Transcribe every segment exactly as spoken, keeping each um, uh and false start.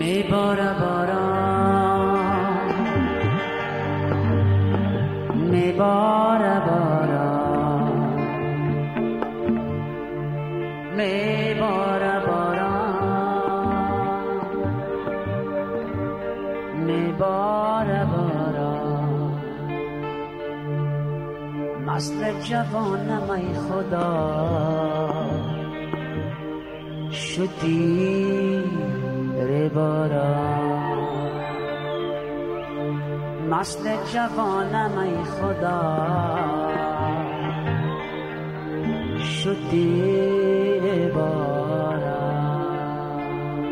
میباره باران، میباره باران، میباره باران، میباره باران. مست جوانم ای خدا شدی ره باران، مست جوانم ای خدا شدی ره باران.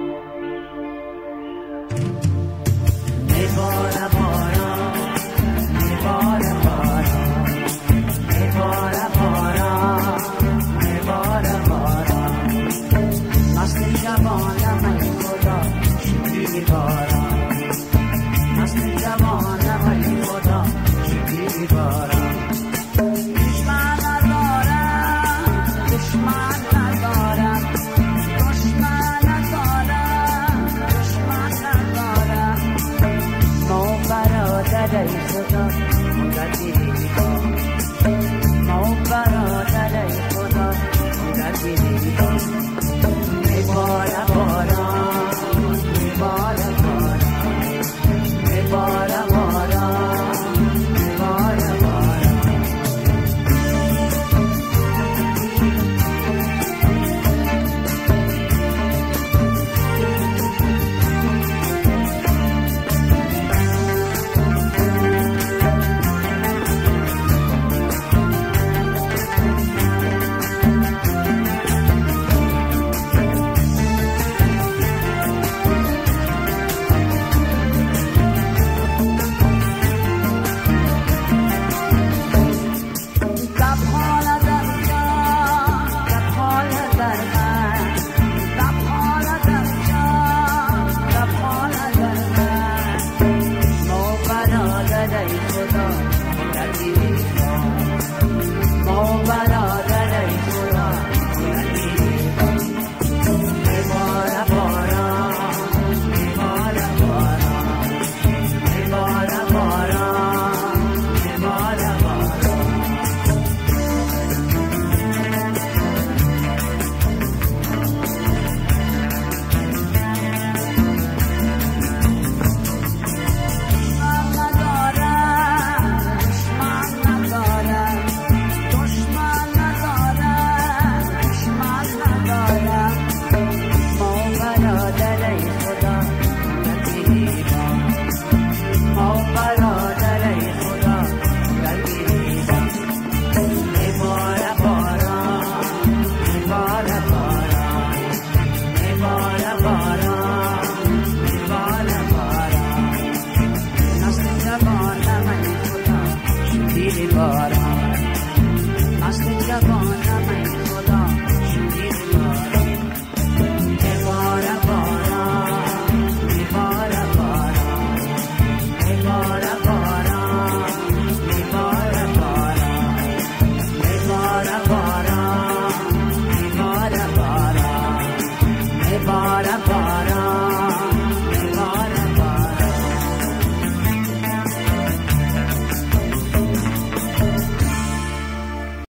میباره باران، میباره باران، میباره باران، میباره باران. مست جوانم ای خدا شدی باران، مست جوانم ای خدا شدی باران. دشمن ندارم، دشمن ندارم، دشمن ندارم، دشمن ندارم. ما برادر ای خدا مدتی دیدم، ما برادر ای خدا مدتی دیدم. میباره باران، میباره باران، میباره باران، میباره باران. مست جوانم